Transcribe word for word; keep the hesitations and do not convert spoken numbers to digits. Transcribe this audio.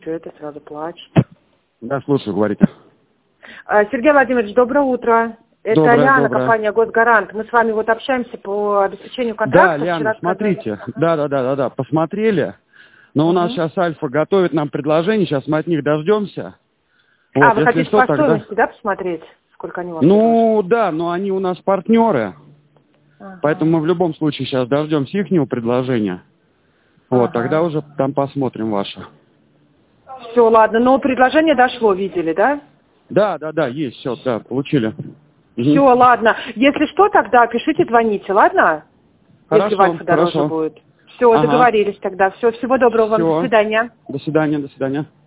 Что это сразу плачет? Да, слушаю, говорите. Сергей Владимирович, доброе утро. Это Доброе, Лиана, доброе. компания «Госгарант». Мы с вами вот общаемся по обеспечению контракта. Да, Лиана, Вчера сказали. смотрите. Да, да, да, да, да, посмотрели. Но у нас Мгм. сейчас Альфа готовит нам предложение, сейчас мы от них дождемся. Вот, А, вы если хотите что, по тогда... стоимости, да, посмотреть, сколько они вам Ну, да, но они у нас партнеры, предложат? поэтому Ага. мы в любом случае сейчас дождемся ихнего предложения. Вот, тогда Ага. уже там посмотрим ваше. Все, ладно, но предложение дошло, видели, да? Да, да, да, есть, все, да, получили. Мгм. Все, ладно. Если что, тогда пишите, звоните, ладно? Если в Хорошо, Альфа дороже хорошо. будет. Все, Ага. договорились тогда. Все, всего доброго вам, до Все. свидания. До свидания, до свидания.